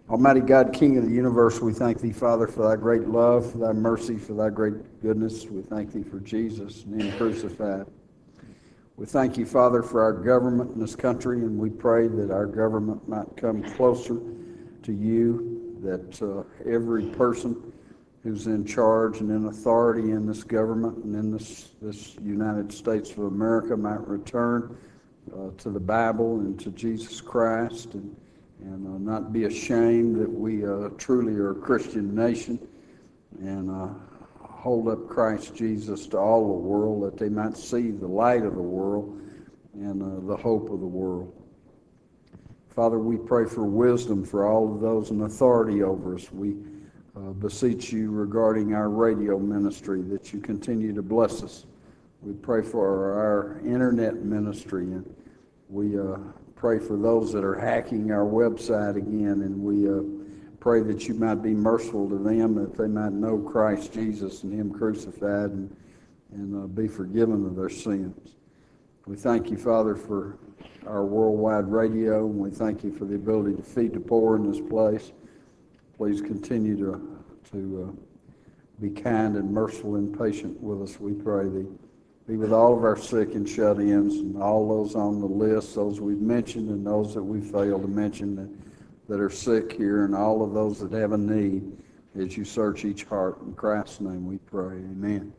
Almighty God, King of the universe, we thank Thee, Father, for Thy great love, for Thy mercy, for Thy great goodness. We thank Thee for Jesus and Him crucified. We thank You, Father, for our government in this country, and we pray that our government might come closer to You, that every person who's in charge and in authority in this government and in this United States of America might return to the Bible and to Jesus Christ, and not be ashamed that we truly are a Christian nation, and hold up Christ Jesus to all the world, that they might see the light of the world and the hope of the world. Father, we pray for wisdom for all of those in authority over us. We beseech You regarding our radio ministry, that You continue to bless us. We pray for our internet ministry, and we pray for those that are hacking our website again, and we pray that You might be merciful to them, that they might know Christ Jesus and Him crucified, and be forgiven of their sins. We thank You, Father, for our worldwide radio, and we thank You for the ability to feed the poor in this place. Please continue to be kind and merciful and patient with us, we pray Thee. Be with all of our sick and shut-ins, and all those on the list, those we've mentioned and those that we failed to mention that are sick here, and all of those that have a need, as You search each heart. In Christ's name we pray, amen.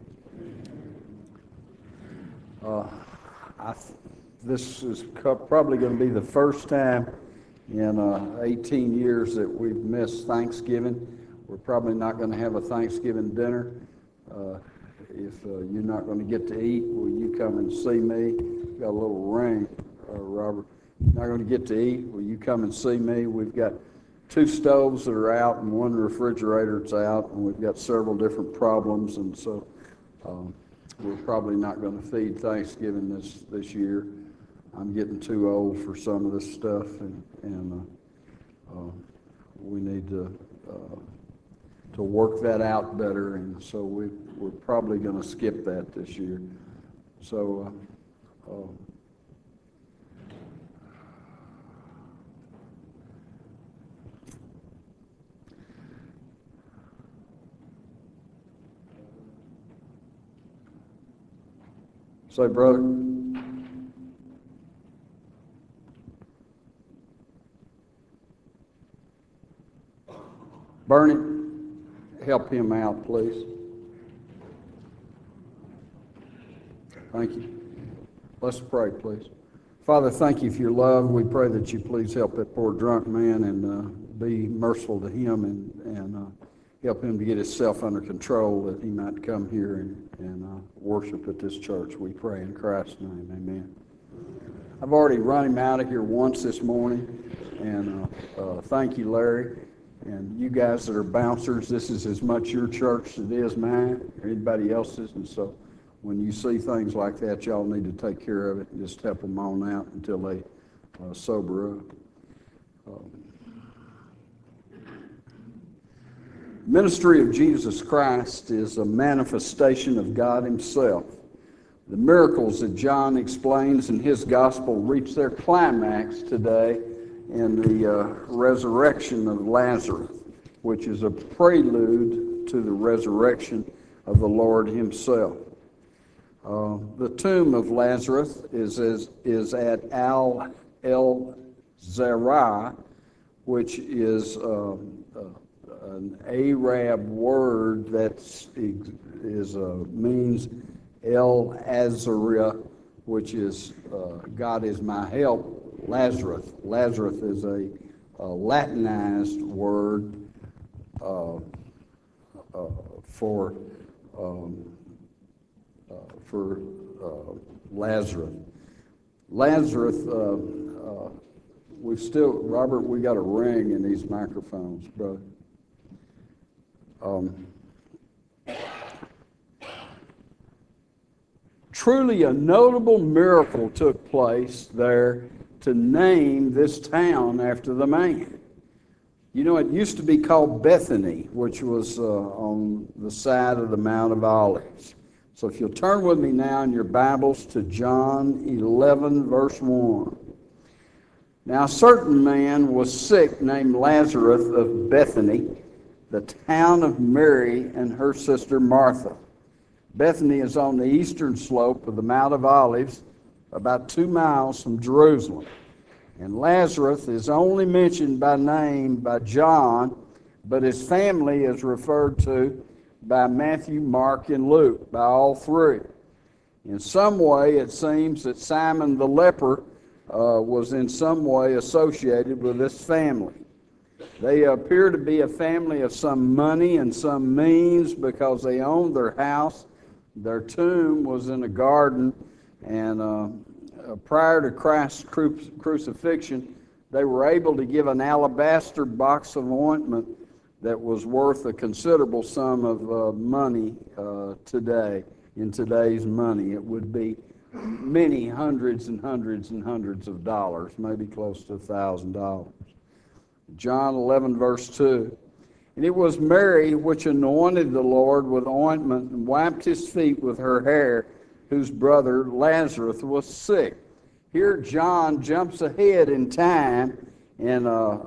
This is probably going to be the first time in 18 years that we've missed Thanksgiving. We're probably not going to have a Thanksgiving dinner. If you're not going to get to eat, will you come and see me? Got a little ring, Robert. Not going to get to eat, will you come and see me? We've got 2 stoves that are out and 1 refrigerator that's out, and we've got several different problems, and so we're probably not going to feed Thanksgiving this year. I'm getting too old for some of this stuff, and we need to work that out better, and so we're probably going to skip that this year. So say, brother. Bernie, help him out, please. Thank you. Let's pray, please. Father, thank You for Your love. We pray that You please help that poor drunk man and be merciful to him and help him to get himself under control, that he might come here and worship at this church. We pray in Christ's name, amen. I've already run him out of here once this morning, and thank you, Larry. And you guys that are bouncers, this is as much your church as it is mine or anybody else's, and so when you see things like that, y'all need to take care of it and just help them on out until they sober up. Ministry of Jesus Christ is a manifestation of God Himself. The miracles that John explains in his gospel reach their climax today in the resurrection of Lazarus, which is a prelude to the resurrection of the Lord Himself. The tomb of Lazarus is at Al El-Zerah, which is an Arab word that means El Azariah, which is God is my help. Lazarus. Lazarus is a Latinized word for Lazarus. Lazarus, Robert, we got a ring in these microphones, brother. Truly a notable miracle took place there to name this town after the man. You know, it used to be called Bethany, which was on the side of the Mount of Olives. So if you'll turn with me now in your Bibles to John 11, verse 1. Now a certain man was sick named Lazarus of Bethany, the town of Mary and her sister Martha. Bethany is on the eastern slope of the Mount of Olives, about 2 miles from Jerusalem. And Lazarus is only mentioned by name by John, but his family is referred to by Matthew, Mark, and Luke, by all three. In some way, it seems that Simon the leper was in some way associated with this family. They appear to be a family of some money and some means because they owned their house. Their tomb was in a garden, and prior to Christ's crucifixion, they were able to give an alabaster box of ointment that was worth a considerable sum of money today. In today's money, it would be many hundreds and hundreds and hundreds of dollars, maybe close to $1,000. John 11, verse 2. And it was Mary which anointed the Lord with ointment and wiped his feet with her hair, whose brother Lazarus was sick. Here John jumps ahead in time and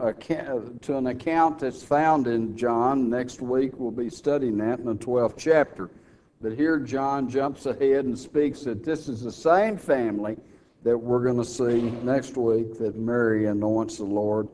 to an account that's found in John. Next week we'll be studying that in the 12th chapter. But here John jumps ahead and speaks that this is the same family that we're going to see next week, that Mary anoints the Lord's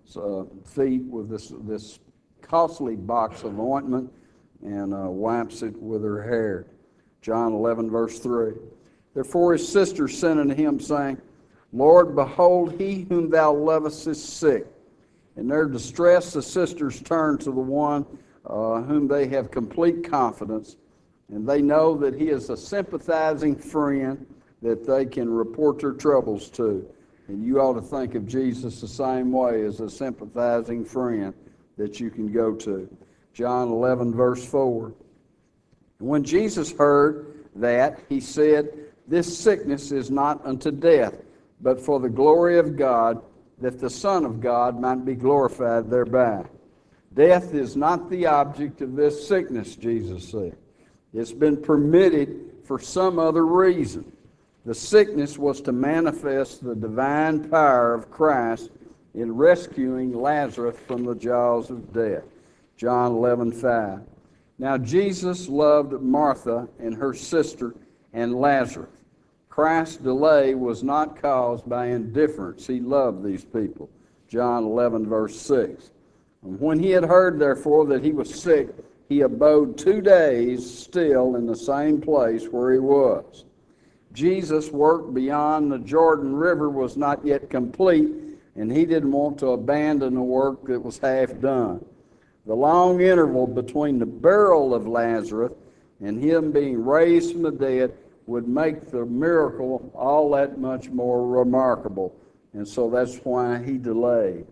feet with this costly box of ointment and wipes it with her hair. John 11, verse 3. Therefore his sister sent unto him, saying, Lord, behold, he whom thou lovest is sick. In their distress, the sisters turn to the one whom they have complete confidence, and they know that he is a sympathizing friend that they can report their troubles to. And you ought to think of Jesus the same way, as a sympathizing friend that you can go to. John 11, verse 4. When Jesus heard that, he said, This sickness is not unto death, but for the glory of God, that the Son of God might be glorified thereby. Death is not the object of this sickness, Jesus said. It's been permitted for some other reason. The sickness was to manifest the divine power of Christ in rescuing Lazarus from the jaws of death. John 11:5. Now Jesus loved Martha and her sister and Lazarus. Christ's delay was not caused by indifference. He loved these people. John 11, verse 6. And when he had heard, therefore, that he was sick, he abode 2 days still in the same place where he was. Jesus' work beyond the Jordan River was not yet complete, and he didn't want to abandon the work that was half done. The long interval between the burial of Lazarus and him being raised from the dead would make the miracle all that much more remarkable, and so that's why he delayed.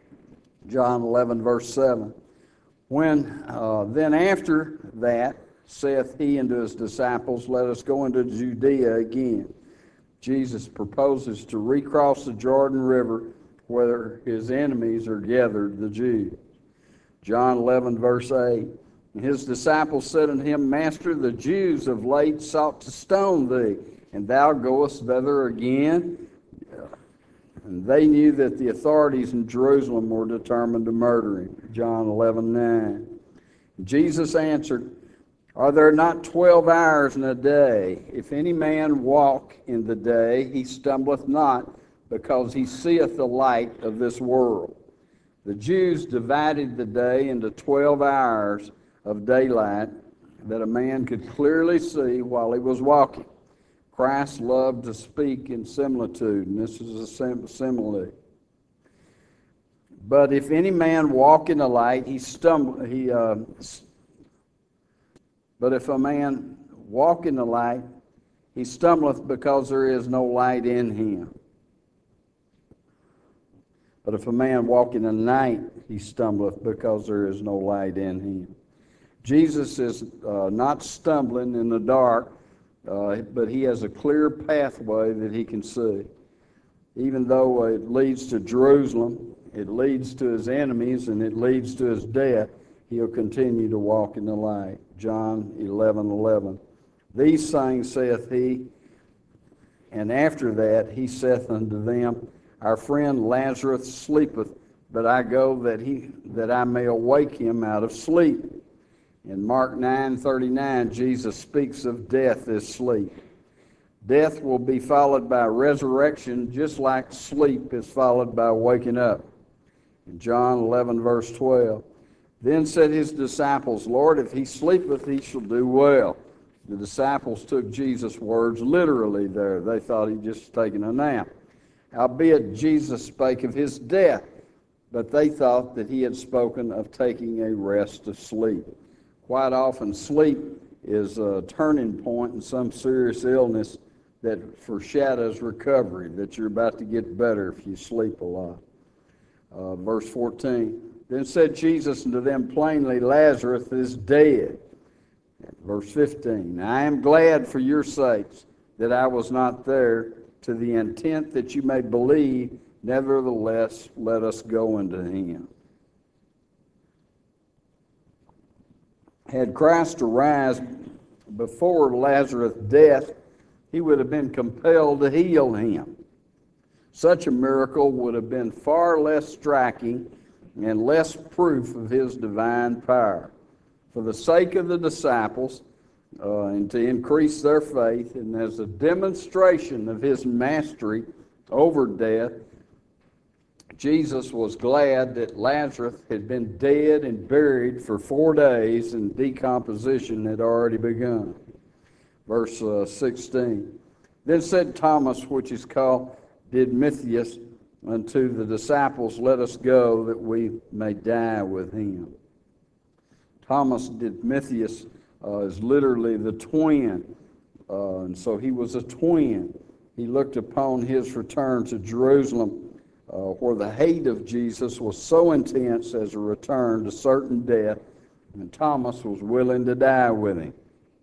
John 11, verse 7. Then after that, saith he unto his disciples, Let us go into Judea again. Jesus proposes to recross the Jordan River where his enemies are gathered, the Jews. John 11, verse 8. And his disciples said unto him, Master, the Jews of late sought to stone thee, and thou goest thither again? And they knew that the authorities in Jerusalem were determined to murder him. John 11:9. Jesus answered, Are there not 12 hours in a day? If any man walk in the day, he stumbleth not, because he seeth the light of this world. The Jews divided the day into 12 hours of daylight that a man could clearly see while he was walking. Christ loved to speak in similitude, and this is a simile. But if any man walk in the light, But if a man walk in the light, he stumbleth because there is no light in him. But if a man walk in the night, he stumbleth because there is no light in him. Jesus is not stumbling in the dark, but he has a clear pathway that he can see. Even though it leads to Jerusalem, it leads to his enemies, and it leads to his death, he'll continue to walk in the light. John 11:11. These things saith he, and after that he saith unto them, Our friend Lazarus sleepeth, but I go that I may awake him out of sleep. In Mark 9:39, Jesus speaks of death as sleep. Death will be followed by resurrection, just like sleep is followed by waking up. In John 11, verse 12, then said his disciples, Lord, if he sleepeth, he shall do well. The disciples took Jesus' words literally there. They thought he'd just taken a nap. Howbeit Jesus spake of his death, but they thought that he had spoken of taking a rest of sleep. Quite often, sleep is a turning point in some serious illness that foreshadows recovery, that you're about to get better if you sleep a lot. Verse 14, then said Jesus unto them plainly, Lazarus is dead. Verse 15, I am glad for your sakes that I was not there, to the intent that you may believe, nevertheless let us go unto him. Had Christ arisen before Lazarus' death, he would have been compelled to heal him. Such a miracle would have been far less striking and less proof of his divine power. For the sake of the disciples, and to increase their faith, and as a demonstration of his mastery over death, Jesus was glad that Lazarus had been dead and buried for 4 days, and decomposition had already begun. Verse 16, then said Thomas, which is called Didymus, unto the disciples, let us go, that we may die with him. Thomas Didymus is literally the twin, and so he was a twin. He looked upon his return to Jerusalem, where the hate of Jesus was so intense as a return to certain death, and Thomas was willing to die with him.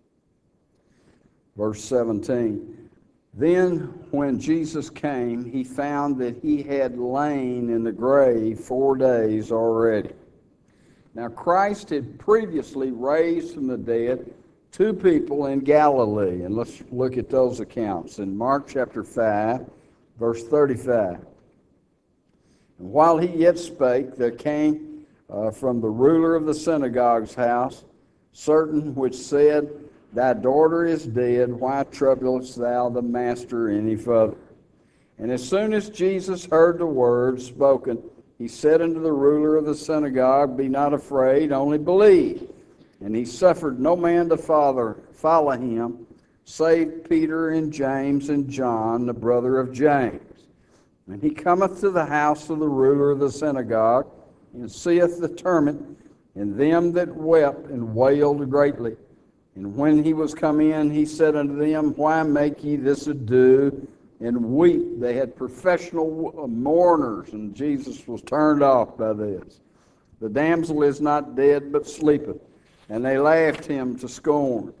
Verse 17, then when Jesus came, he found that he had lain in the grave 4 days already. Now Christ had previously raised from the dead 2 people in Galilee, and let's look at those accounts. In Mark chapter 5, verse 35, and while he yet spake, there came from the ruler of the synagogue's house certain which said, thy daughter is dead, why troublest thou the master any further? And as soon as Jesus heard the words spoken, he said unto the ruler of the synagogue, be not afraid, only believe. And he suffered no man to follow him, save Peter and James and John, the brother of James. And he cometh to the house of the ruler of the synagogue, and seeth the torment, and them that wept and wailed greatly. And when he was come in, he said unto them, why make ye this ado, and weep? They had professional mourners, and Jesus was turned off by this. The damsel is not dead, but sleepeth. And they laughed him to scorn.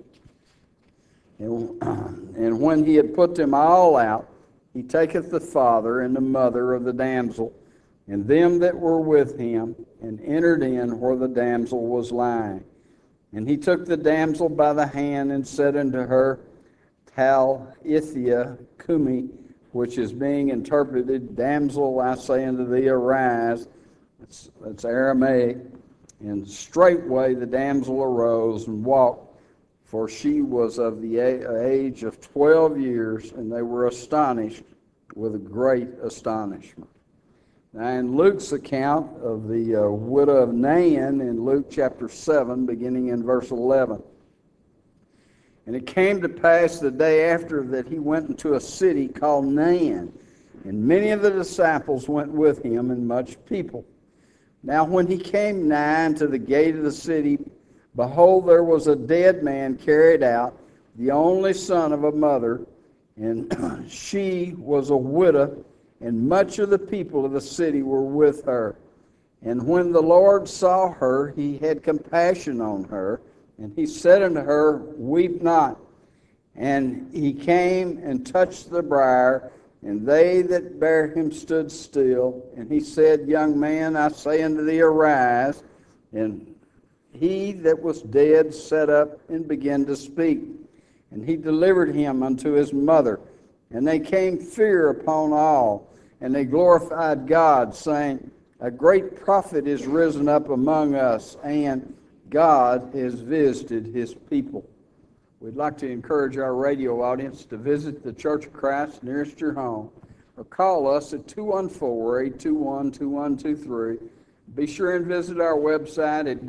And when he had put them all out, he taketh the father and the mother of the damsel, and them that were with him, and entered in where the damsel was lying. And he took the damsel by the hand, and said unto her, Talitha cumi, which is being interpreted, damsel, I say unto thee, arise. That's Aramaic. And straightway the damsel arose and walked, for she was of the age of 12 years, and they were astonished with a great astonishment. Now in Luke's account of the widow of Nain, in Luke chapter 7, beginning in verse 11, and it came to pass the day after that he went into a city called Nain, and many of the disciples went with him, and much people. Now when he came nigh unto the gate of the city, behold, there was a dead man carried out, the only son of a mother, and she was a widow, and much of the people of the city were with her. And when the Lord saw her, he had compassion on her, and he said unto her, weep not. And he came and touched the briar, and they that bare him stood still. And he said, young man, I say unto thee, arise. And he that was dead sat up and began to speak. And he delivered him unto his mother. And they came fear upon all. and they glorified God, saying, "A great prophet is risen up among us, and God has visited his people." We'd like to encourage our radio audience to visit the Church of Christ nearest your home, or call us at 214-821-2123. Be sure and visit our website at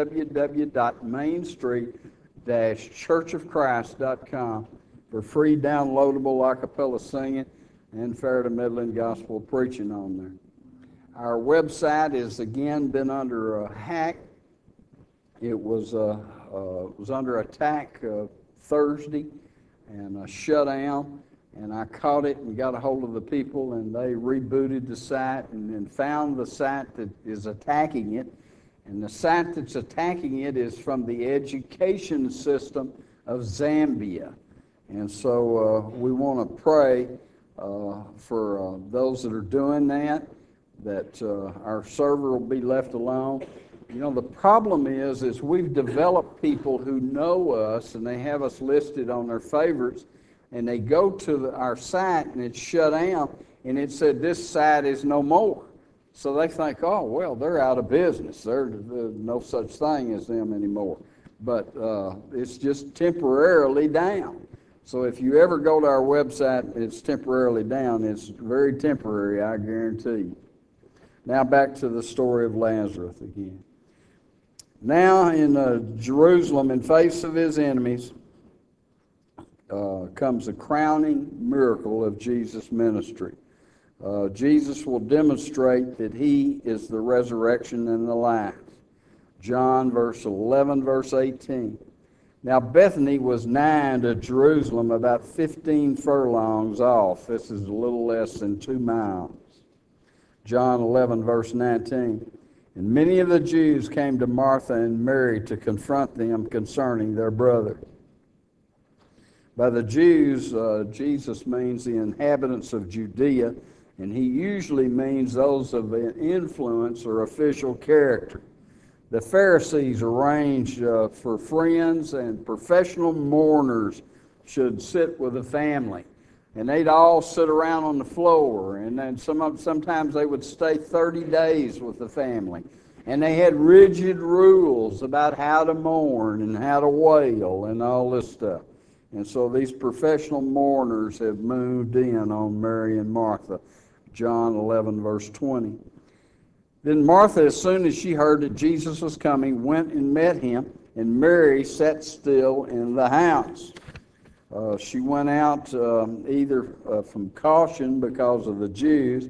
www.mainstreet-churchofchrist.com for free downloadable a cappella singing and fair to middling gospel preaching on there. Our website has again been under a hack. It was under attack Thursday and shut down, and I caught it and got a hold of the people, and they rebooted the site and then found the site that is attacking it. And the site that's attacking it is from the education system of Zambia. And so we want to pray for those that are doing that our server will be left alone. You know, the problem is we've developed people who know us, and they have us listed on their favorites, and they go to our site, and it's shut down, and it said this site is no more. So they think, oh, well, they're out of business. There's no such thing as them anymore. But it's just temporarily down. So if you ever go to our website, it's temporarily down. It's very temporary, I guarantee you. Now back to the story of Lazarus again. Now in Jerusalem, in face of his enemies, comes a crowning miracle of Jesus' ministry. Jesus will demonstrate that he is the resurrection and the life. John verse 11, verse 18. Now Bethany was nigh to Jerusalem, about 15 furlongs off. This is a little less than 2 miles. John 11, verse 19. And many of the Jews came to Martha and Mary to confront them concerning their brother. By the Jews, Jesus means the inhabitants of Judea, and he usually means those of influence or official character. The Pharisees arranged for friends and professional mourners should sit with the family. And they'd all sit around on the floor, and then sometimes they would stay 30 days with the family. And they had rigid rules about how to mourn and how to wail and all this stuff. And so these professional mourners have moved in on Mary and Martha. John 11, verse 20. Then Martha, as soon as she heard that Jesus was coming, went and met him, and Mary sat still in the house. She went out either from caution because of the Jews,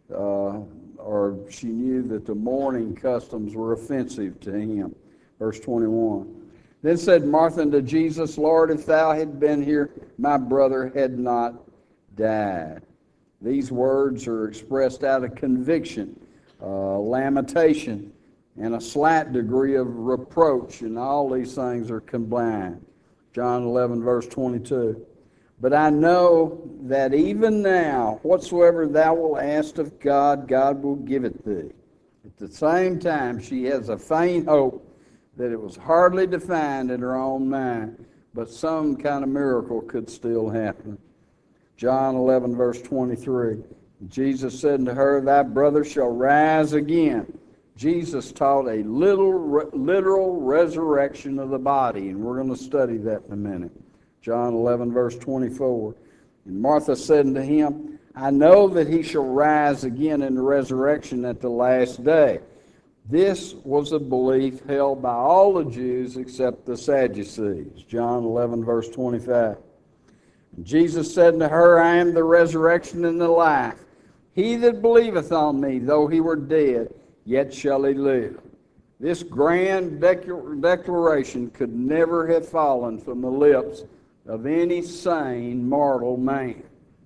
or she knew that the mourning customs were offensive to him. Verse 21. Then said Martha unto Jesus, Lord, if thou had been here, my brother had not died. These words are expressed out of conviction, lamentation, and a slight degree of reproach, and all these things are combined. John 11, verse 22. But I know that even now, whatsoever thou wilt ask of God, God will give it thee. At the same time, she has a faint hope that it was hardly defined in her own mind, but some kind of miracle could still happen. John 11, verse 23. Jesus said unto her, Thy brother shall rise again. Jesus taught a literal resurrection of the body, and we're going to study that in a minute. John 11, verse 24. And Martha said unto him, I know that he shall rise again in the resurrection at the last day. This was a belief held by all the Jews except the Sadducees. John 11, verse 25. And Jesus said unto her, I am the resurrection and the life. He that believeth on me, though he were dead, yet shall he live. This grand declaration could never have fallen from the lips of any sane mortal man.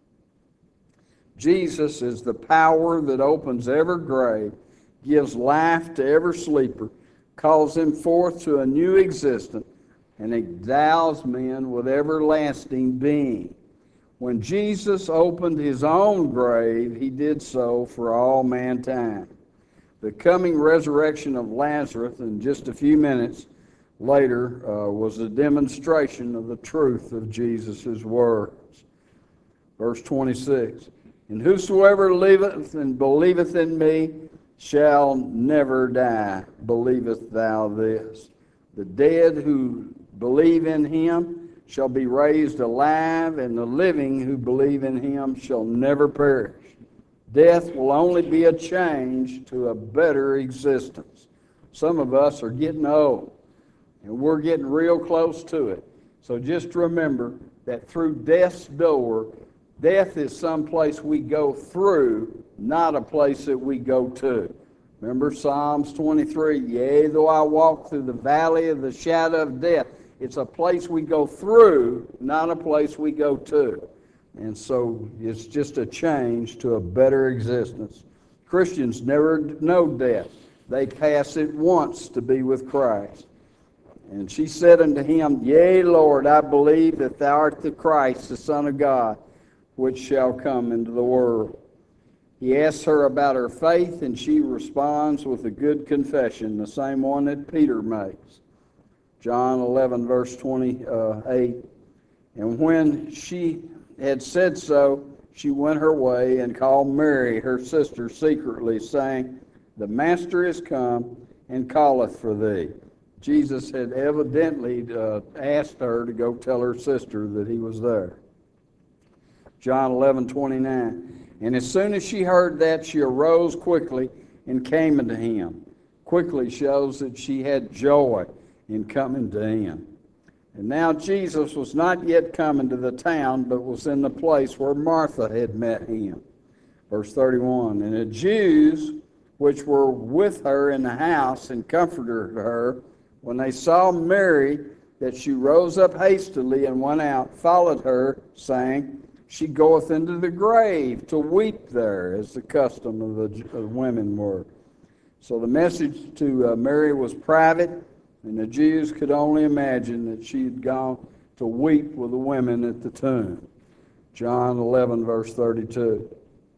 Jesus is the power that opens every grave, gives life to every sleeper, calls him forth to a new existence, and endows men with everlasting being. When Jesus opened his own grave, he did so for all mankind. The coming resurrection of Lazarus in just a few minutes later was a demonstration of the truth of Jesus' words. Verse 26. And whosoever liveth and believeth in me shall never die. Believest thou this? The dead who believe in him shall be raised alive, and the living who believe in him shall never perish. Death will only be a change to a better existence. Some of us are getting old, and we're getting real close to it. So just remember that through death's door, death is some place we go through, not a place that we go to. Remember Psalms 23, yea, though I walk through the valley of the shadow of death. It's a place we go through, not a place we go to. And so it's just a change to a better existence. Christians never know death. They pass it once to be with Christ. And she said unto him, Yea, Lord, I believe that thou art the Christ, the Son of God, which shall come into the world. He asks her about her faith, and she responds with a good confession, the same one that Peter makes. John 11, verse 28. And when she had said so, she went her way and called Mary, her sister, secretly, saying, The Master is come and calleth for thee. Jesus had evidently asked her to go tell her sister that he was there. John 11:29. And as soon as she heard that, she arose quickly and came unto him. Quickly shows that she had joy in coming to him. And now Jesus was not yet come into the town, but was in the place where Martha had met him. Verse 31. And the Jews which were with her in the house and comforted her, when they saw Mary, that she rose up hastily and went out, followed her, saying, She goeth into the grave to weep there, as the custom of the women were. So the message to Mary was private, and the Jews could only imagine that she had gone to weep with the women at the tomb. John 11, verse 32.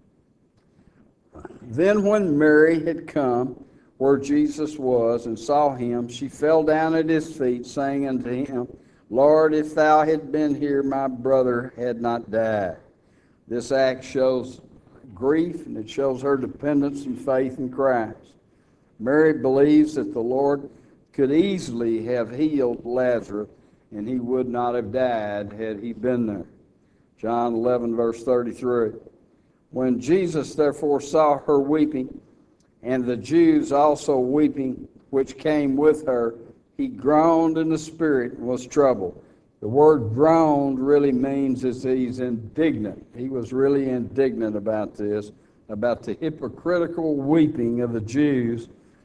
Then when Mary had come where Jesus was and saw him, she fell down at his feet, saying unto him, Lord, if thou had been here, my brother had not died. This act shows grief, and it shows her dependence and faith in Christ. Mary believes that the Lord could easily have healed Lazarus, and he would not have died had he been there. John 11, verse 33. When Jesus therefore saw her weeping, and the Jews also weeping, which came with her, he groaned in the spirit and was troubled. The word groaned really means that he's indignant. He was really indignant about this, about the hypocritical weeping of the Jews,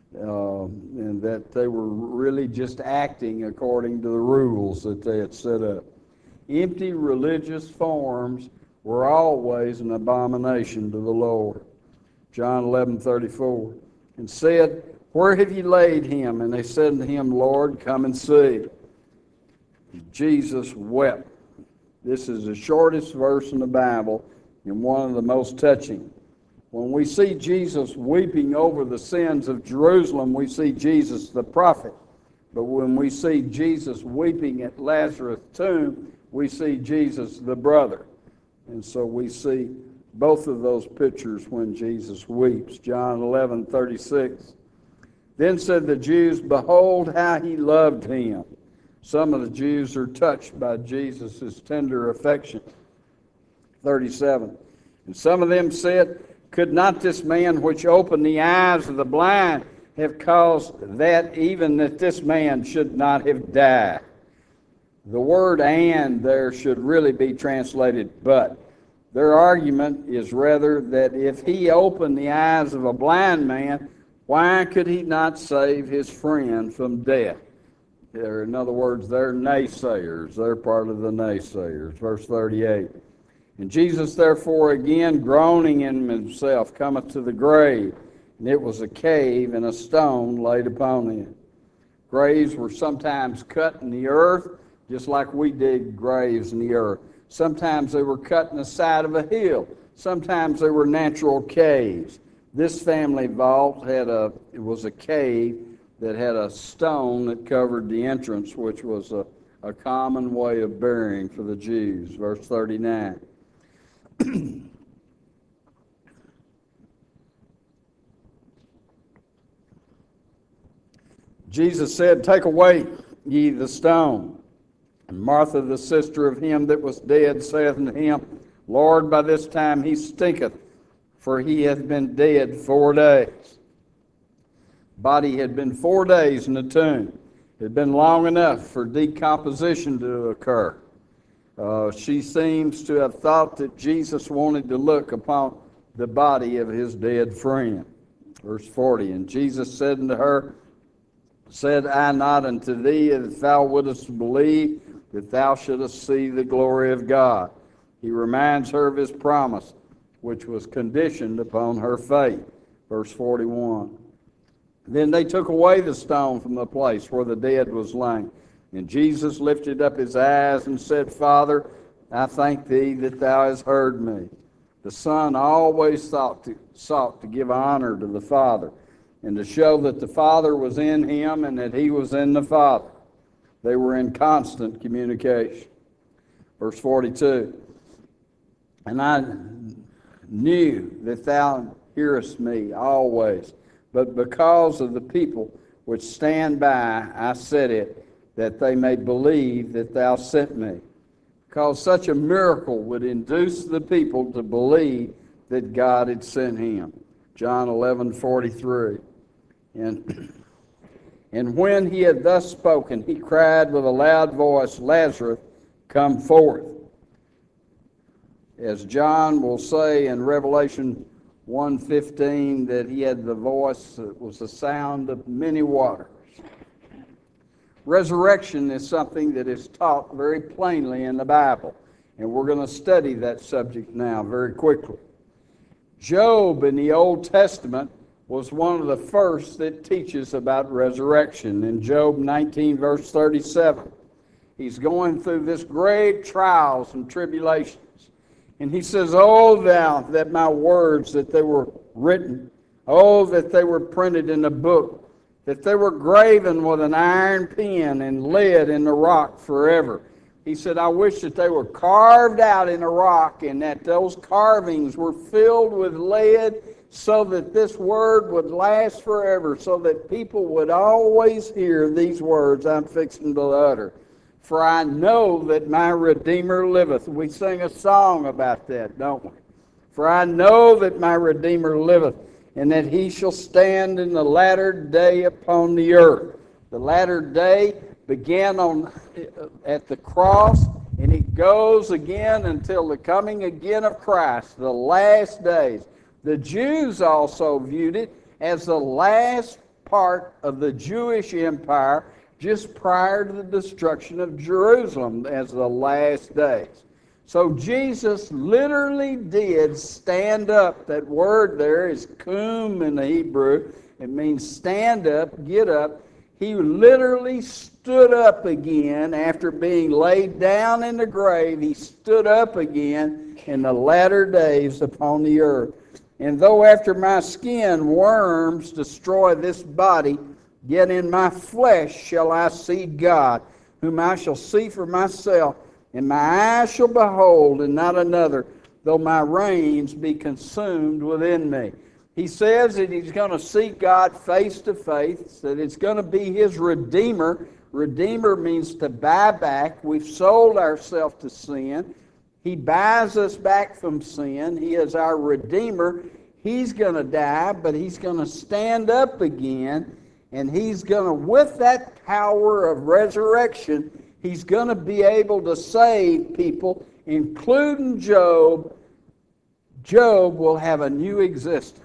and that they were really just acting according to the rules that they had set up. Empty religious forms were always an abomination to the Lord. John 11:34, and said, Where have ye laid him? And they said unto him, Lord, come and see. Jesus wept. This is the shortest verse in the Bible and one of the most touching. When we see Jesus weeping over the sins of Jerusalem, we see Jesus the prophet. But when we see Jesus weeping at Lazarus' tomb, we see Jesus the brother. And so we see both of those pictures when Jesus weeps. John 11:36. Then said the Jews, Behold how he loved him. Some of the Jews are touched by Jesus' tender affection. 37. And some of them said, Could not this man which opened the eyes of the blind have caused that even that this man should not have died? The word and there should really be translated but. Their argument is rather that if he opened the eyes of a blind man, why could he not save his friend from death? In other words, they're naysayers. They're part of the naysayers. Verse 38. And Jesus therefore again groaning in himself cometh to the grave, and it was a cave, and a stone laid upon it. Graves were sometimes cut in the earth, just like we dig graves in the earth. Sometimes they were cut in the side of a hill. Sometimes they were natural caves. This family vault it was a cave that had a stone that covered the entrance, which was a common way of burying for the Jews. Verse 39. Jesus said, Take away ye the stone. And Martha, the sister of him that was dead, saith unto him, Lord, by this time he stinketh, for he hath been dead 4 days. Body had been 4 days in the tomb. It had been long enough for decomposition to occur. She seems to have thought that Jesus wanted to look upon the body of his dead friend. Verse 40, And Jesus said unto her, Said I not unto thee, that thou wouldest believe, that thou shouldest see the glory of God? He reminds her of his promise, which was conditioned upon her faith. Verse 41. Then they took away the stone from the place where the dead was lying. And Jesus lifted up his eyes and said, Father, I thank thee that thou hast heard me. The Son always sought to give honor to the Father, and to show that the Father was in him and that he was in the Father. They were in constant communication. Verse 42, And I knew that thou hearest me always, but because of the people which stand by, I said it, that they may believe that thou sent me. Because such a miracle would induce the people to believe that God had sent him. John 11:43. And when he had thus spoken, he cried with a loud voice, Lazarus, come forth. As John will say in Revelation 1:15, that he had the voice that was the sound of many waters. Resurrection is something that is taught very plainly in the Bible, and we're going to study that subject now very quickly. Job in the Old Testament was one of the first that teaches about resurrection. In Job 19, verse 37, he's going through this great trials and tribulations. And he says, Oh, thou, that my words, that they were written, oh, that they were printed in a book, that they were graven with an iron pen and lead in the rock forever. He said, I wish that they were carved out in a rock and that those carvings were filled with lead so that this word would last forever, so that people would always hear these words I'm fixing to utter. For I know that my Redeemer liveth. We sing a song about that, don't we? For I know that my Redeemer liveth, and that he shall stand in the latter day upon the earth. The latter day began at the cross, and it goes again until the coming again of Christ, the last days. The Jews also viewed it as the last part of the Jewish empire, just prior to the destruction of Jerusalem, as the last days. So Jesus literally did stand up. That word there is kum in the Hebrew. It means stand up, get up. He literally stood up again after being laid down in the grave. He stood up again in the latter days upon the earth. And though after my skin worms destroy this body, yet in my flesh shall I see God, whom I shall see for myself, and my eyes shall behold, and not another, though my reins be consumed within me. He says that he's going to see God face to face, that it's going to be his Redeemer. Redeemer means to buy back. We've sold ourselves to sin. He buys us back from sin. He is our Redeemer. He's going to die, but he's going to stand up again, and he's going to, with that power of resurrection, he's going to be able to save people, including Job. Job will have a new existence.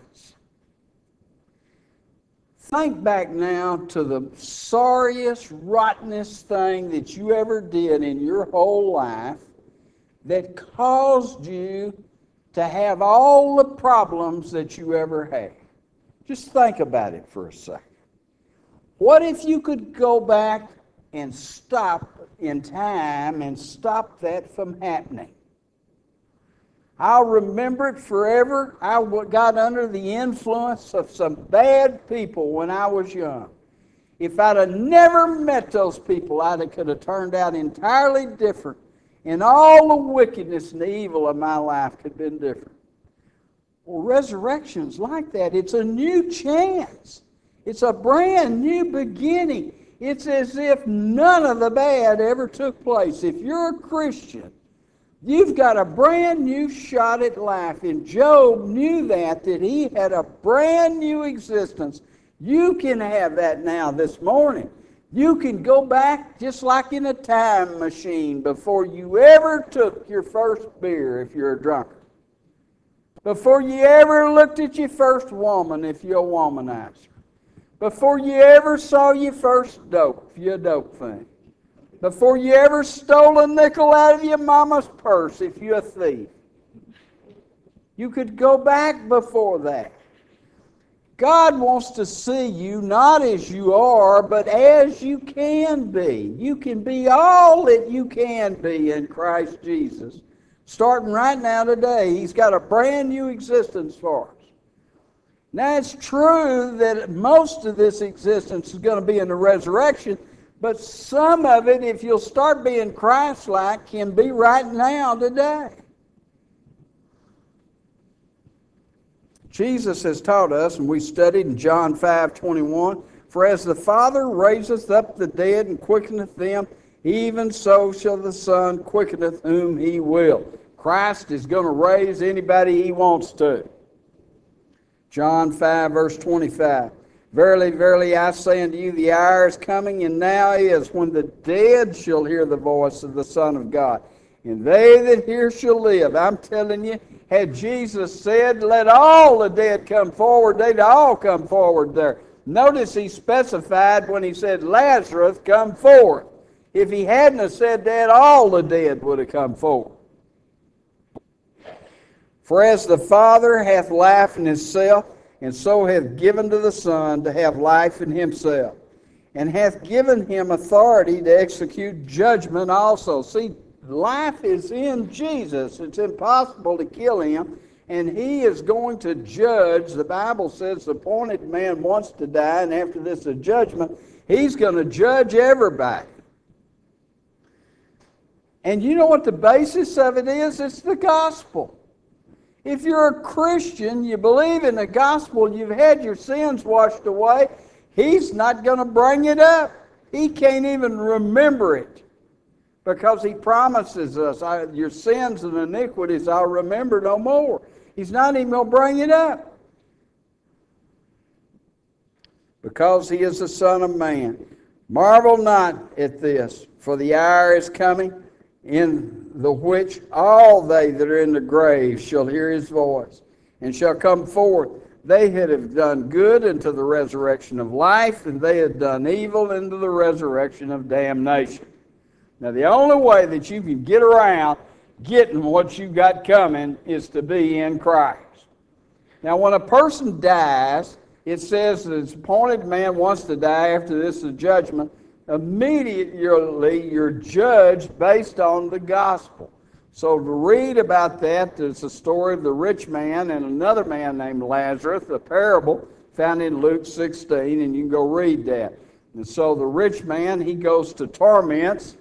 Think back now to the sorriest, rottenest thing that you ever did in your whole life that caused you to have all the problems that you ever had. Just think about it for a second. What if you could go back and stop in time and stop that from happening? I'll remember it forever. I got under the influence of some bad people when I was young. If I'd have never met those people, I could have turned out entirely different, and all the wickedness and the evil of my life could have been different. Well, resurrection's like that. It's a new chance. It's a brand new beginning. It's as if none of the bad ever took place. If you're a Christian, you've got a brand new shot at life. And Job knew that he had a brand new existence. You can have that now this morning. You can go back just like in a time machine before you ever took your first beer if you're a drunkard. Before you ever looked at your first woman if you're a womanizer. Before you ever saw your first dope if you're a dope fiend. Before you ever stole a nickel out of your mama's purse if you're a thief. You could go back before that. God wants to see you not as you are, but as you can be. You can be all that you can be in Christ Jesus. Starting right now today, He's got a brand new existence for us. Now it's true that most of this existence is going to be in the resurrection, but some of it, if you'll start being Christ-like, can be right now today. Jesus has taught us, and we studied in John 5:21, "For as the Father raiseth up the dead and quickeneth them, even so shall the Son quickeneth whom He will." Christ is going to raise anybody He wants to. John 5, verse 25. "Verily, verily, I say unto you, the hour is coming, and now is, when the dead shall hear the voice of the Son of God, and they that hear shall live." I'm telling you, had Jesus said, "Let all the dead come forward," they'd all come forward there. Notice He specified when He said, "Lazarus, come forth." If He hadn't have said that, all the dead would have come forward. "For as the Father hath life in Himself, and so hath given to the Son to have life in Himself, and hath given Him authority to execute judgment also." See, life is in Jesus. It's impossible to kill Him, and He is going to judge. The Bible says the appointed man wants to die, and after this a judgment. He's going to judge everybody. And you know what the basis of it is? It's the gospel. If you're a Christian, you believe in the gospel, you've had your sins washed away, He's not going to bring it up. He can't even remember it, because He promises us, "Your sins and iniquities I'll remember no more." He's not even going to bring it up, because He is the Son of Man. "Marvel not at this, for the hour is coming, in the which all they that are in the grave shall hear His voice, and shall come forth. They that have done good into the resurrection of life, and they that have done evil into the resurrection of damnation." Now, the only way that you can get around getting what you got coming is to be in Christ. Now, when a person dies, it says that the appointed man wants to die. After this is judgment. Immediately you're judged based on the gospel. So to read about that, there's a story of the rich man and another man named Lazarus, a parable found in Luke 16, and you can go read that. And so the rich man, he goes to torments,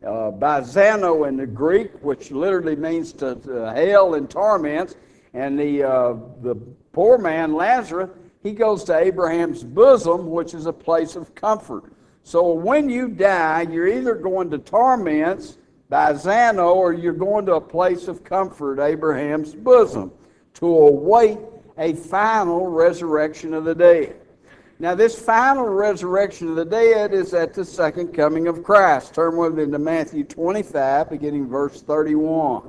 Bazano in the Greek, which literally means to hell and torments. And the poor man, Lazarus, he goes to Abraham's bosom, which is a place of comfort. So when you die, you're either going to torments, Bazano, or you're going to a place of comfort, Abraham's bosom, to await a final resurrection of the dead. Now, this final resurrection of the dead is at the second coming of Christ. Turn with me to Matthew 25, beginning verse 31.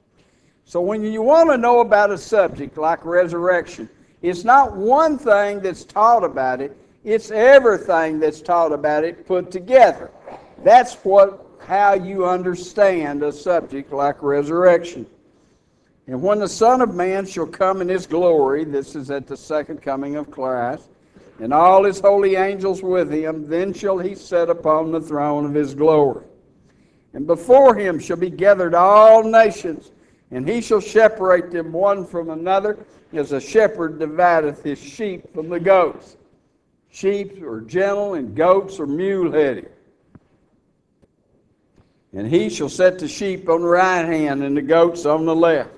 So when you want to know about a subject like resurrection, it's not one thing that's taught about it, it's everything that's taught about it put together. That's how you understand a subject like resurrection. "And when the Son of Man shall come in His glory," this is at the second coming of Christ, "and all His holy angels with Him, then shall He sit upon the throne of His glory. And before Him shall be gathered all nations, and He shall separate them one from another, as a shepherd divideth his sheep from the goats." Sheep are gentle, and goats are mule-headed. "And He shall set the sheep on the right hand, and the goats on the left.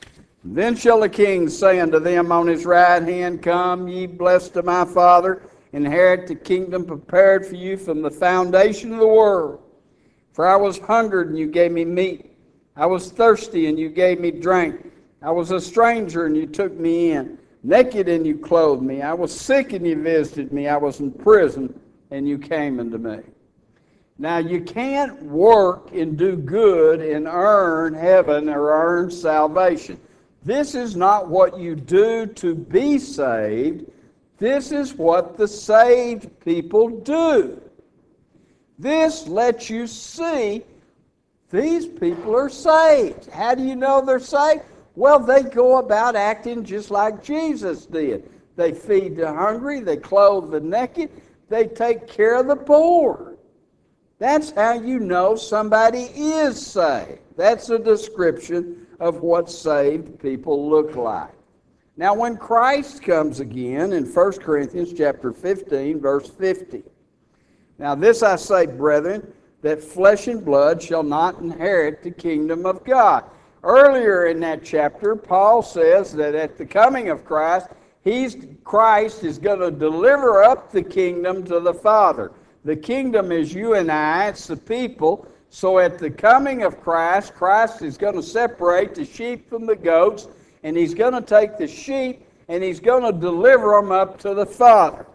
Then shall the King say unto them on His right hand, Come, ye blessed of my Father, inherit the kingdom prepared for you from the foundation of the world. For I was hungered, and you gave me meat. I was thirsty, and you gave me drink. I was a stranger, and you took me in. Naked, and you clothed me. I was sick, and you visited me. I was in prison, and you came unto me. Now, you can't work and do good and earn heaven or earn salvation. This is not what you do to be saved. This is what the saved people do. This lets you see these people are saved. How do you know they're saved? Well, they go about acting just like Jesus did. They feed the hungry, they clothe the naked, they take care of the poor. That's how you know somebody is saved. That's a description of what saved people look like. Now, when Christ comes again in 1 Corinthians chapter 15, verse 50. Now, this I say, brethren, that flesh and blood shall not inherit the kingdom of God. Earlier in that chapter, Paul says that at the coming of Christ, Christ is going to deliver up the kingdom to the Father. The kingdom is you and I, it's the people. So at the coming of Christ, Christ is going to separate the sheep from the goats, and he's going to take the sheep and he's going to deliver them up to the Father.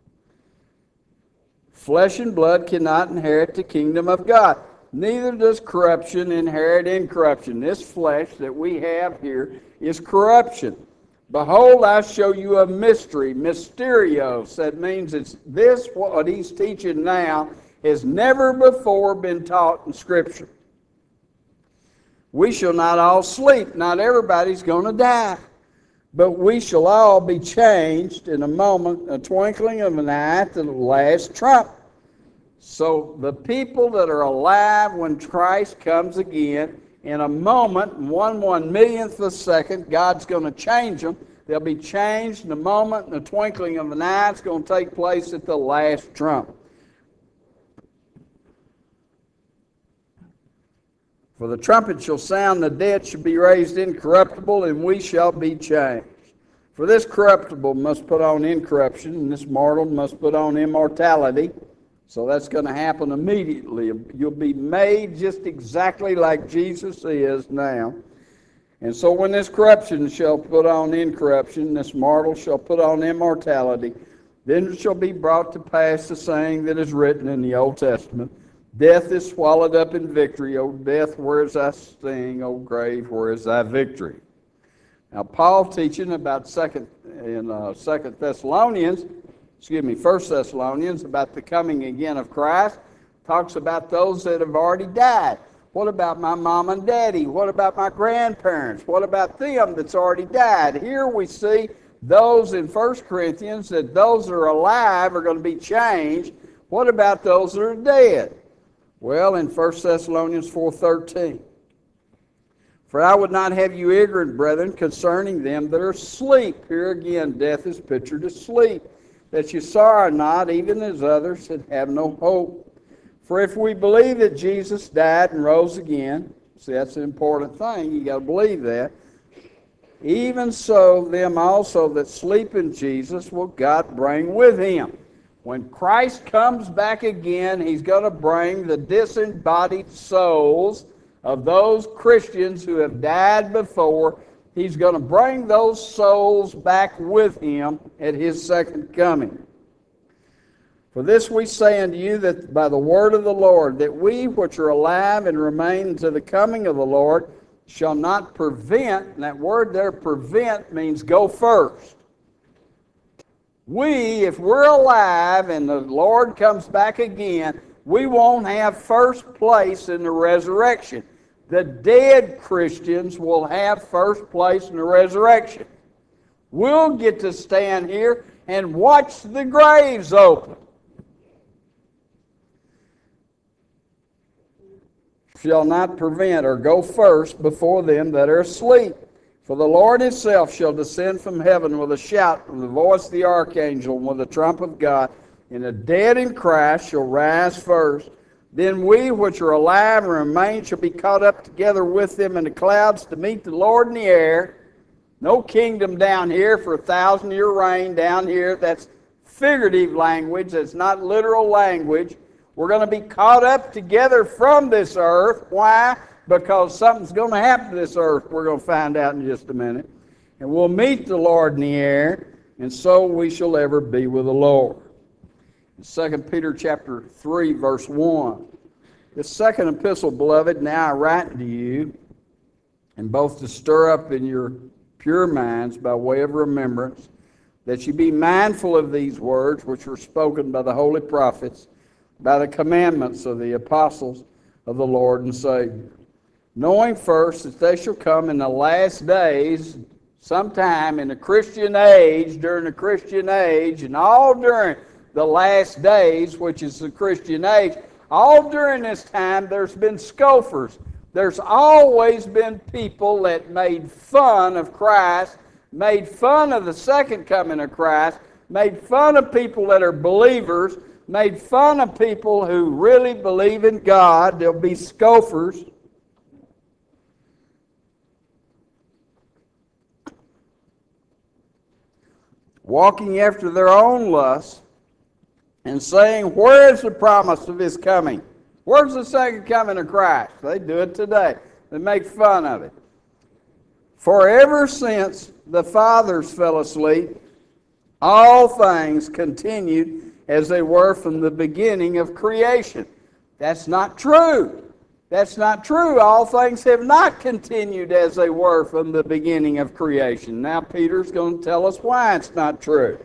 Flesh and blood cannot inherit the kingdom of God. Neither does corruption inherit incorruption. This flesh that we have here is corruption. Behold, I show you a mystery, mysterios. That means it's this, what he's teaching now, has never before been taught in Scripture. We shall not all sleep. Not everybody's going to die. But we shall all be changed in a moment, a twinkling of an eye, at the last trump. So the people that are alive when Christ comes again, in a moment, 1/1,000,000th of a second, God's going to change them. They'll be changed in a moment, in the twinkling of an eye. It's going to take place at the last trump. For the trumpet shall sound, the dead shall be raised incorruptible, and we shall be changed. For this corruptible must put on incorruption, and this mortal must put on immortality. So that's going to happen immediately. You'll be made just exactly like Jesus is now. And so when this corruption shall put on incorruption, this mortal shall put on immortality, then shall be brought to pass the saying that is written in the Old Testament, death is swallowed up in victory. O death, where is thy sting? O grave, where is thy victory? Now, Paul teaching about 1 Thessalonians, about the coming again of Christ, talks about those that have already died. What about my mom and daddy? What about my grandparents? What about them that's already died? Here we see those in 1 Corinthians that those that are alive are going to be changed. What about those that are dead? Well, in 1 Thessalonians 4:13, for I would not have you ignorant, brethren, concerning them that are asleep. Here again, death is pictured as sleep, that you sorrow not, even as others that have no hope. For if we believe that Jesus died and rose again, see, that's an important thing, you got to believe that, even so them also that sleep in Jesus will God bring with him. When Christ comes back again, he's going to bring the disembodied souls of those Christians who have died before. He's going to bring those souls back with him at his second coming. For this we say unto you, that by the word of the Lord, that we which are alive and remain unto the coming of the Lord shall not prevent, and that word there, prevent, means go first. We, if we're alive and the Lord comes back again, we won't have first place in the resurrection. The dead Christians will have first place in the resurrection. We'll get to stand here and watch the graves open. Shall not prevent or go first before them that are asleep. For the Lord himself shall descend from heaven with a shout, with the voice of the archangel, and with the trump of God, and the dead in Christ shall rise first. Then we which are alive and remain shall be caught up together with them in the clouds to meet the Lord in the air. No kingdom down here for 1,000-year reign down here. That's figurative language. It's not literal language. We're going to be caught up together from this earth. Why? Because something's going to happen to this earth. We're going to find out in just a minute. And we'll meet the Lord in the air, and so we shall ever be with the Lord. 2 Peter chapter 3, verse 1. This second epistle, beloved, now I write unto you, and both to stir up in your pure minds by way of remembrance, that you be mindful of these words which were spoken by the holy prophets, by the commandments of the apostles of the Lord and Savior. Knowing first that they shall come in the last days, sometime in the Christian age, during the Christian age, and all during the last days, which is the Christian age, all during this time there's been scoffers. There's always been people that made fun of Christ, made fun of the second coming of Christ, made fun of people that are believers, made fun of people who really believe in God. There'll be scoffers. Walking after their own lusts, and saying, where is the promise of his coming? Where's the second coming of Christ? They do it today. They make fun of it. For ever since the fathers fell asleep, all things continued as they were from the beginning of creation. That's not true. That's not true. All things have not continued as they were from the beginning of creation. Now Peter's going to tell us why it's not true.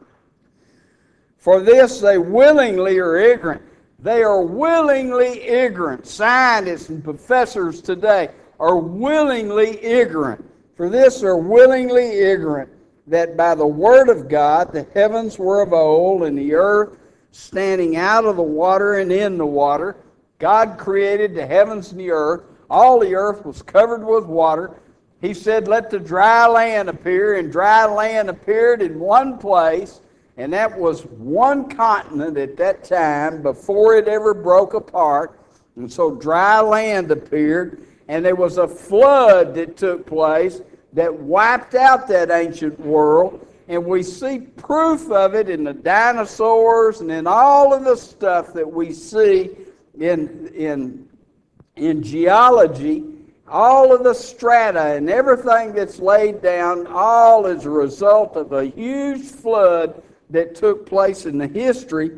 For this they willingly are ignorant. They are willingly ignorant. Scientists and professors today are willingly ignorant. For this are willingly ignorant, that by the word of God the heavens were of old, and the earth standing out of the water and in the water. God created the heavens and the earth. All the earth was covered with water. He said, let the dry land appear, and dry land appeared in one place. And that was one continent at that time before it ever broke apart. And so dry land appeared, and there was a flood that took place that wiped out that ancient world. And we see proof of it in the dinosaurs and in all of the stuff that we see in geology. All of the strata and everything that's laid down, all is a result of a huge flood that took place in the history.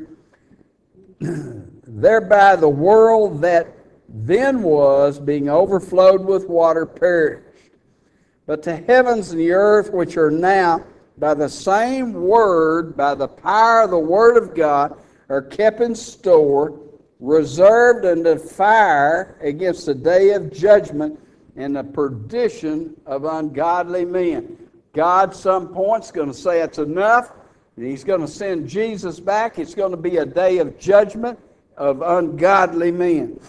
Thereby the world that then was, being overflowed with water, perished. But the heavens and the earth, which are now by the same word, by the power of the word of God, are kept in store, reserved unto fire against the day of judgment and the perdition of ungodly men. God, some point, is going to say it's enough. He's going to send Jesus back. It's going to be a day of judgment of ungodly men.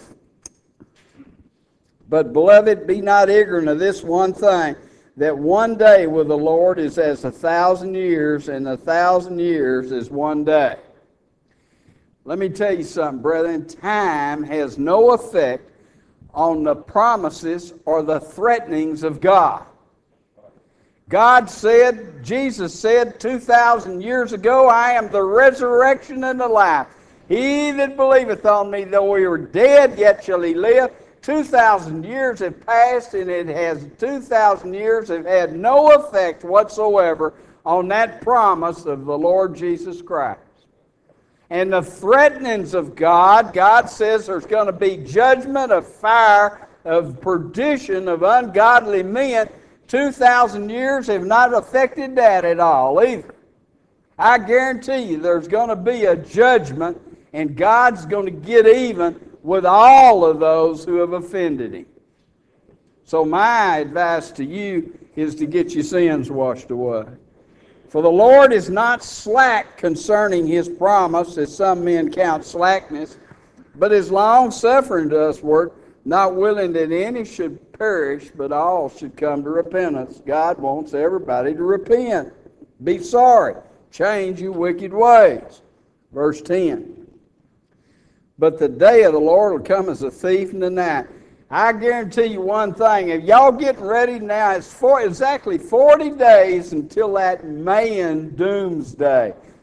But, beloved, be not ignorant of this one thing, that one day with the Lord is as 1,000 years, and 1,000 years is one day. Let me tell you something, brethren. Time has no effect on the promises or the threatenings of God. God said, Jesus said 2,000 years ago, I am the resurrection and the life. He that believeth on me, though he were dead, yet shall he live. 2,000 years have passed, and 2,000 years have had no effect whatsoever on that promise of the Lord Jesus Christ. And the threatenings of God, God says there's going to be judgment of fire, of perdition, of ungodly men. 2,000 years have not affected that at all either. I guarantee you there's going to be a judgment, and God's going to get even with all of those who have offended Him. So my advice to you is to get your sins washed away. For the Lord is not slack concerning His promise, as some men count slackness, but is long-suffering to usward, not willing that any should perish, but all should come to repentance. God wants everybody to repent. Be sorry. Change your wicked ways. Verse 10. But the day of the Lord will come as a thief in the night. I guarantee you one thing. If y'all getting ready now, it's exactly 40 days until that Mayan doomsday.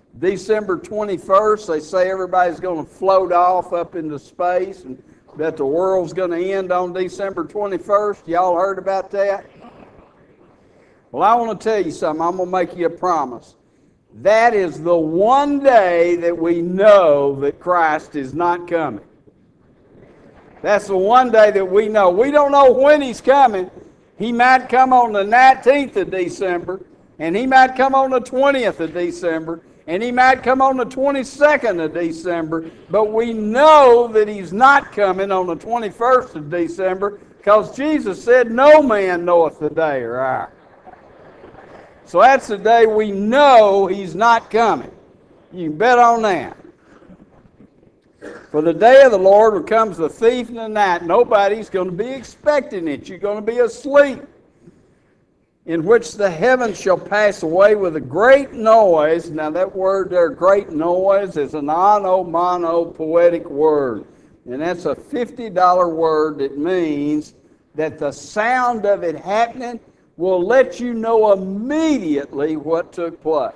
December 21st, they say everybody's going to float off up into space and that the world's going to end on December 21st. Y'all heard about that? Well, I want to tell you something. I'm going to make you a promise. That is the one day that we know that Christ is not coming. That's the one day that we know. We don't know when He's coming. He might come on the 19th of December, and He might come on the 20th of December, and He might come on the 22nd of December, but we know that He's not coming on the 21st of December because Jesus said, "No man knoweth the day or hour." So that's the day we know He's not coming. You can bet on that. For the day of the Lord comes a thief in the night. Nobody's going to be expecting it. You're going to be asleep. In which the heavens shall pass away with a great noise. Now that word there, great noise, is an onomatopoetic word. And that's a $50 word that means that the sound of it happening will let you know immediately what took place.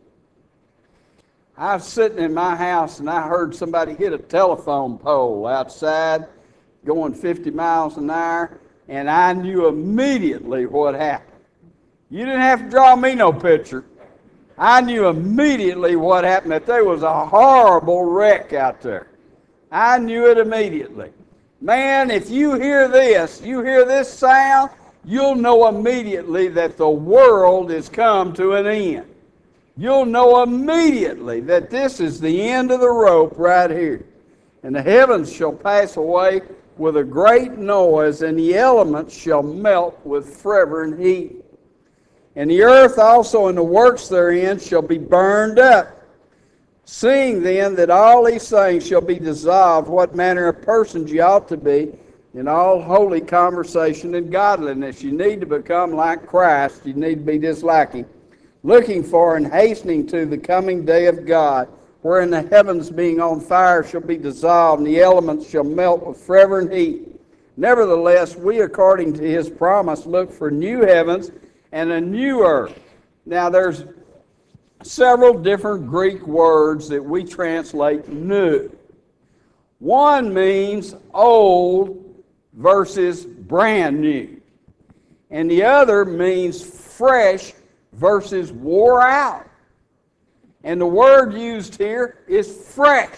I was sitting in my house and I heard somebody hit a telephone pole outside going 50 miles an hour, and I knew immediately what happened. You didn't have to draw me no picture. I knew immediately what happened, that there was a horrible wreck out there. I knew it immediately. Man, if you hear this sound, you'll know immediately that the world has come to an end. You'll know immediately that this is the end of the rope right here. And the heavens shall pass away with a great noise, and the elements shall melt with fervent heat. And the earth also and the works therein shall be burned up. Seeing then that all these things shall be dissolved, what manner of persons ye ought to be in all holy conversation and godliness. You need to become like Christ. You need to be just like Him. Looking for and hastening to the coming day of God, wherein the heavens being on fire shall be dissolved, and the elements shall melt with fervent heat. Nevertheless, we, according to His promise, look for new heavens and a new earth. Now, there's several different Greek words that we translate new. One means old versus brand new. And the other means fresh versus wore out. And the word used here is fresh.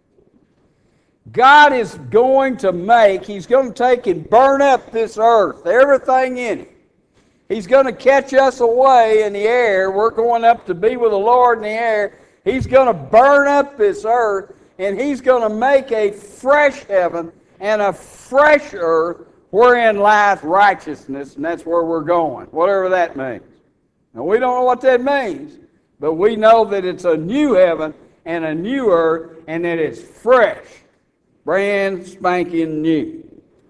God is going to He's going to take and burn up this earth, everything in it. He's going to catch us away in the air. We're going up to be with the Lord in the air. He's going to burn up this earth, and He's going to make a fresh heaven and a fresh earth wherein lies righteousness, and that's where we're going, whatever that means. Now, we don't know what that means, but we know that it's a new heaven and a new earth, and that it's fresh, brand spanking new.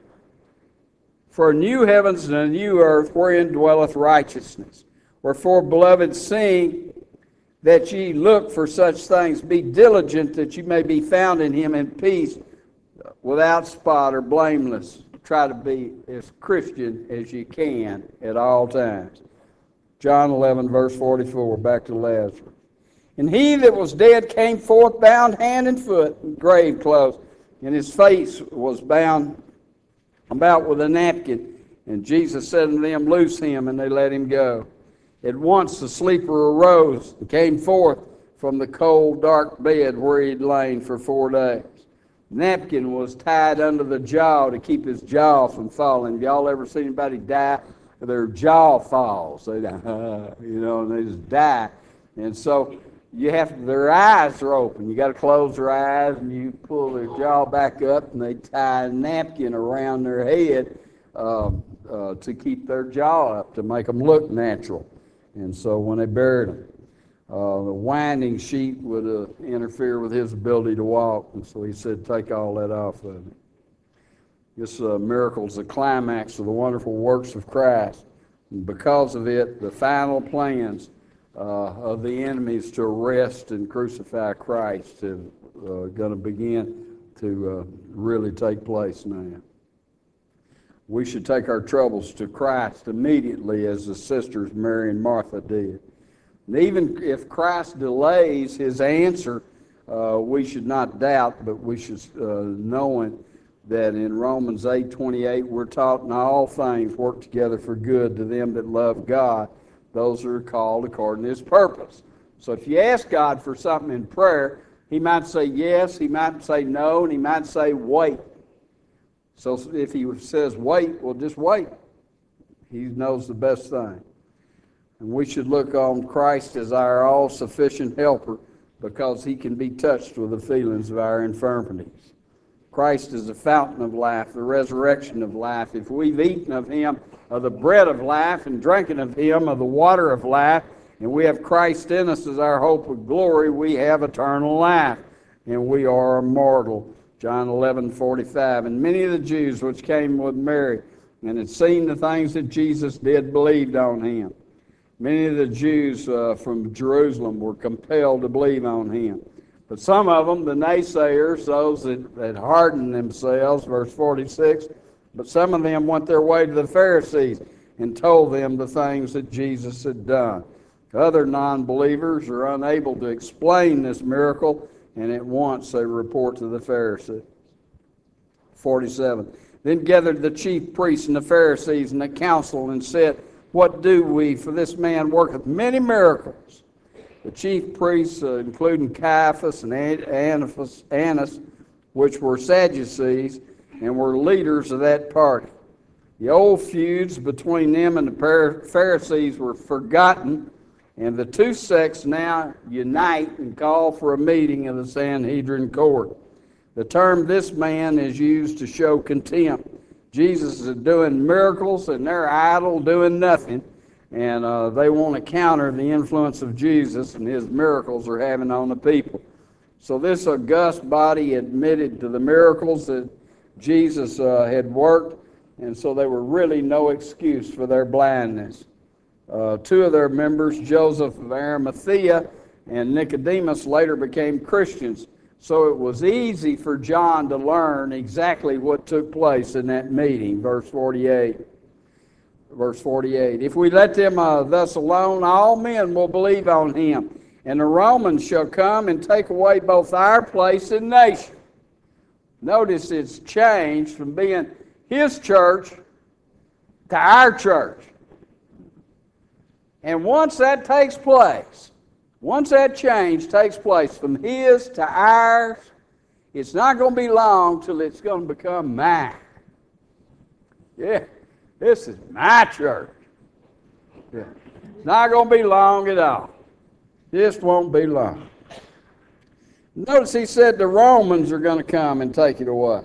For new heavens and a new earth wherein dwelleth righteousness. Wherefore, beloved, seeing that ye look for such things, be diligent that you may be found in Him in peace, without spot or blameless. Try to be as Christian as you can at all times. John 11, verse 44, back to Lazarus. And he that was dead came forth bound hand and foot, in grave clothes, and his face was bound about with a napkin. And Jesus said unto them, Loose him, and they let him go. At once the sleeper arose and came forth from the cold, dark bed where he had lain for 4 days. The napkin was tied under the jaw to keep his jaw from falling. Have y'all ever seen anybody die? Their jaw falls. They die, and they just die. And so their eyes are open. You got to close their eyes, and you pull their jaw back up, and they tie a napkin around their head to keep their jaw up, to make them look natural. And so when they buried him, the winding sheet would interfere with his ability to walk, and so he said, take all that off of him. This miracle is the climax of the wonderful works of Christ. And because of it, the final plans of the enemies to arrest and crucify Christ are going to begin to really take place now. We should take our troubles to Christ immediately, as the sisters Mary and Martha did. And even if Christ delays his answer, we should not doubt, but we should knowing that in Romans 8:28 we're taught in all things work together for good to them that love God, those who are called according to his purpose. So if you ask God for something in prayer, he might say yes, he might say no, and he might say wait. So if he says wait, well, just wait. He knows the best thing. And we should look on Christ as our all-sufficient helper because he can be touched with the feelings of our infirmities. Christ is the fountain of life, the resurrection of life. If we've eaten of him, of the bread of life, and drinking of him, of the water of life, and we have Christ in us as our hope of glory, we have eternal life, and we are immortal. John 11:45. And many of the Jews which came with Mary and had seen the things that Jesus did believed on him. Many of the Jews from Jerusalem were compelled to believe on him. But some of them, the naysayers, those that hardened themselves, verse 46, but some of them went their way to the Pharisees and told them the things that Jesus had done. Other non-believers are unable to explain this miracle, and at once they report to the Pharisees. 47. Then gathered the chief priests and the Pharisees and the council and said, what do we? For this man worketh many miracles. The chief priests, including Caiaphas and Annas, which were Sadducees, and were leaders of that party. The old feuds between them and the Pharisees were forgotten, and the two sects now unite and call for a meeting of the Sanhedrin court. The term "this man" is used to show contempt. Jesus is doing miracles, and they're idle, doing nothing, and they want to counter the influence of Jesus and his miracles are having on the people. So this august body admitted to the miracles that Jesus had worked, and so there were really no excuse for their blindness. Two of their members, Joseph of Arimathea and Nicodemus, later became Christians. So it was easy for John to learn exactly what took place in that meeting. Verse 48. If we let them thus alone, all men will believe on him, and the Romans shall come and take away both our place and nation. Notice it's changed from being his church to our church. And once that takes place, once that change takes place from his to ours, it's not going to be long till it's going to become mine. Yeah, this is my church. Yeah. It's not going to be long at all. Just won't be long. Notice he said the Romans are going to come and take it away.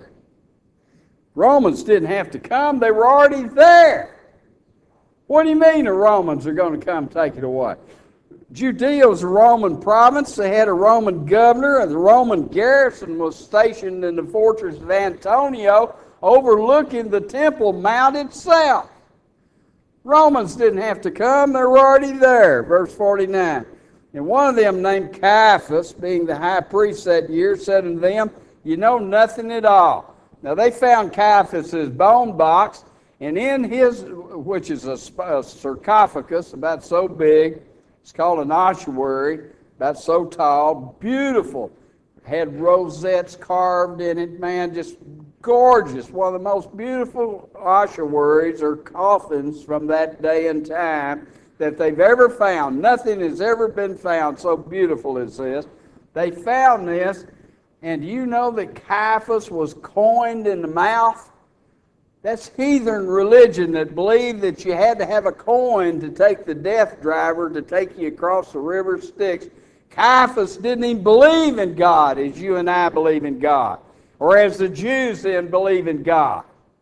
Romans didn't have to come. They were already there. What do you mean the Romans are going to come take it away? Judea was a Roman province. They had a Roman governor, and the Roman garrison was stationed in the fortress of Antonia overlooking the Temple Mount itself. Romans didn't have to come. They were already there. Verse 49. And one of them, named Caiaphas, being the high priest that year, said unto them, you know nothing at all. Now they found Caiaphas' bone box, and in his, which is a sarcophagus about so big, it's called an ossuary, about so tall, beautiful. Had rosettes carved in it, man, just gorgeous. One of the most beautiful ossuaries or coffins from that day and time that they've ever found. Nothing has ever been found so beautiful as this. They found this, and you know that Caiaphas was coined in the mouth? That's heathen religion that believed that you had to have a coin to take the death driver to take you across the river Styx. Caiaphas didn't even believe in God as you and I believe in God, or as the Jews then believe in God.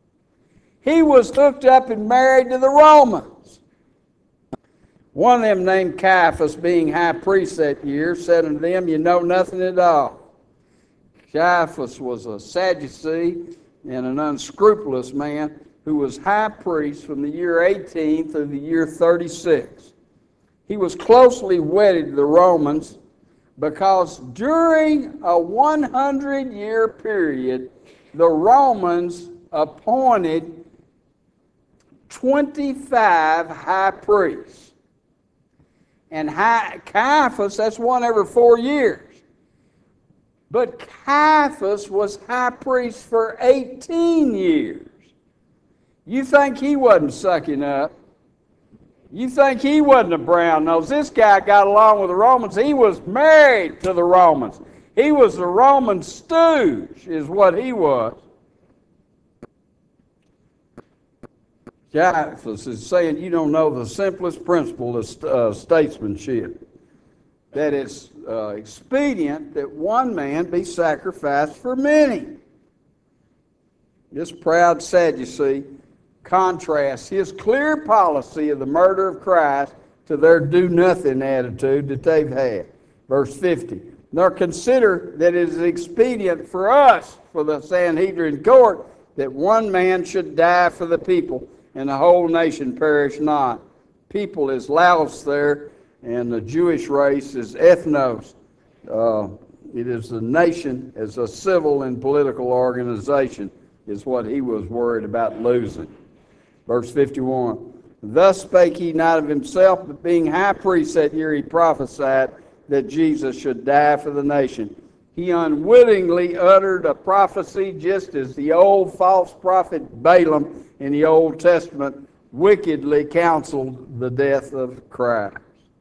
He was hooked up and married to the Romans. One of them, named Caiaphas, being high priest that year, said unto them, you know nothing at all. Caiaphas was a Sadducee and an unscrupulous man who was high priest from the year 18 through the year 36. He was closely wedded to the Romans because during a 100-year period, the Romans appointed 25 high priests. And Caiaphas, that's one every 4 years. But Caiaphas was high priest for 18 years. You think he wasn't sucking up? You think he wasn't a brown nose? This guy got along with the Romans. He was married to the Romans. He was the Roman stooge, is what he was. Caiaphas is saying you don't know the simplest principle of statesmanship, that it's expedient that one man be sacrificed for many. This proud Sadducee contrasts his clear policy of the murder of Christ to their do-nothing attitude that they've had. Verse 50, nor consider that it is expedient for us, for the Sanhedrin court, that one man should die for the people, and the whole nation perish not. People is Laos there, and the Jewish race is ethnos. It is the nation as a civil and political organization is what he was worried about losing. Verse 51, thus spake he not of himself, but being high priest that year he prophesied that Jesus should die for the nation. He unwittingly uttered a prophecy just as the old false prophet Balaam in the Old Testament wickedly counseled the death of Christ.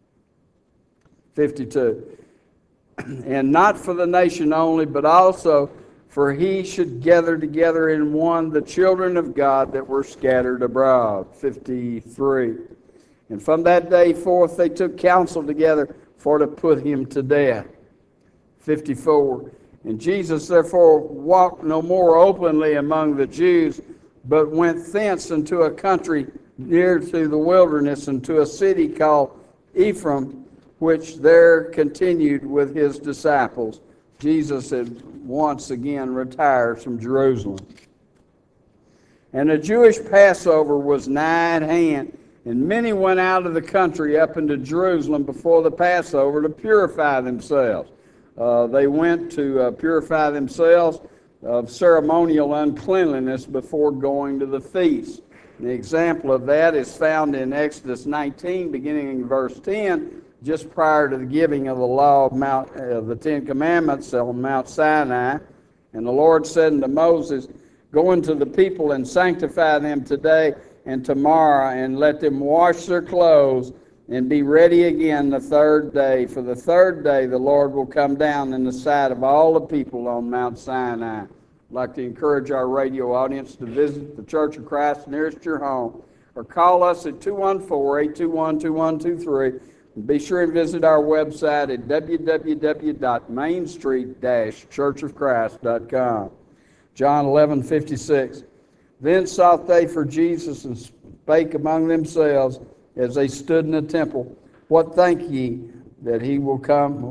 52. And not for the nation only, but also for he should gather together in one the children of God that were scattered abroad. 53. And from that day forth they took counsel together for to put him to death. 54. And Jesus therefore walked no more openly among the Jews, but went thence into a country near to the wilderness, into a city called Ephraim, which there continued with his disciples. Jesus had once again retired from Jerusalem. And the Jewish Passover was nigh at hand, and many went out of the country up into Jerusalem before the Passover to purify themselves. They went to purify themselves of ceremonial uncleanliness before going to the feast. The example of that is found in Exodus 19, beginning in verse 10, just prior to the giving of the law of the Ten Commandments on Mount Sinai. And the Lord said unto Moses, go unto the people and sanctify them today and tomorrow, and let them wash their clothes and be ready again the third day. For the third day the Lord will come down in the sight of all the people on Mount Sinai. I'd like to encourage our radio audience to visit the Church of Christ nearest your home, or call us at 214-821-2123. And be sure and visit our website at www.mainstreet-churchofchrist.com. John 11:56. Then sought they for Jesus, and spake among themselves as they stood in the temple, what think ye, that he will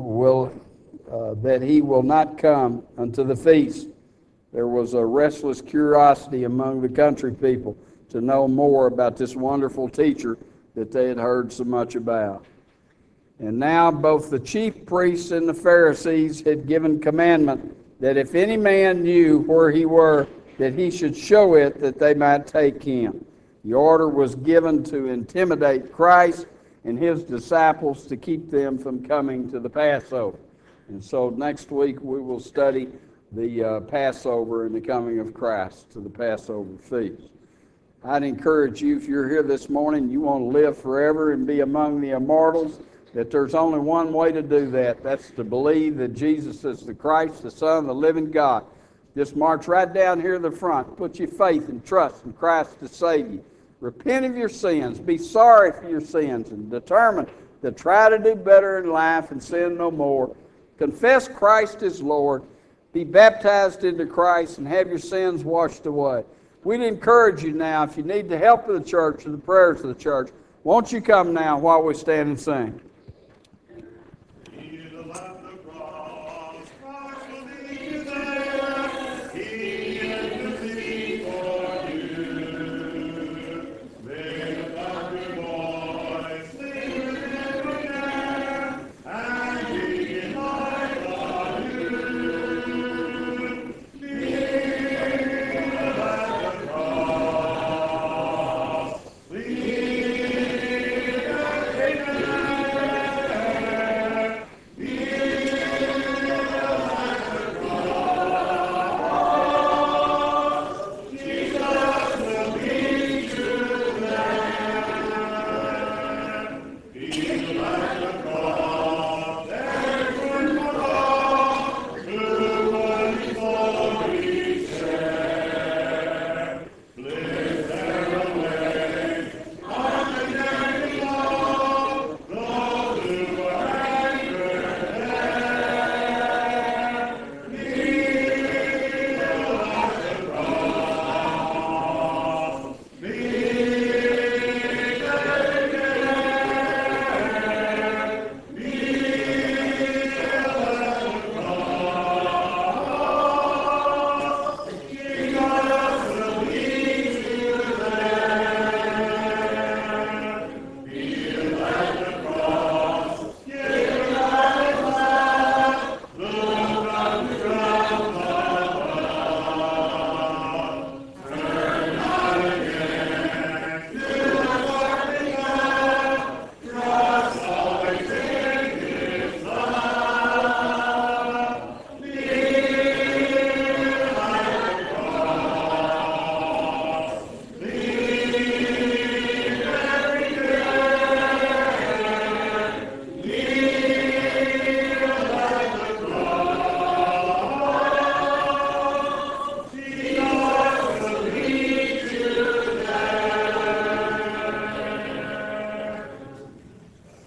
not come unto the feast? There was a restless curiosity among the country people to know more about this wonderful teacher that they had heard so much about. And now both the chief priests and the Pharisees had given commandment that if any man knew where he were, that he should show it, that they might take him. The order was given to intimidate Christ and his disciples to keep them from coming to the Passover. And so next week we will study the Passover and the coming of Christ to the Passover feast. I'd encourage you, if you're here this morning, you want to live forever and be among the immortals, that there's only one way to do that. That's to believe that Jesus is the Christ, the Son of the living God. Just march right down here to the front. Put your faith and trust in Christ to save you. Repent of your sins. Be sorry for your sins and determine to try to do better in life and sin no more. Confess Christ is Lord. Be baptized into Christ and have your sins washed away. We'd encourage you now, if you need the help of the church or the prayers of the church, won't you come now while we stand and sing?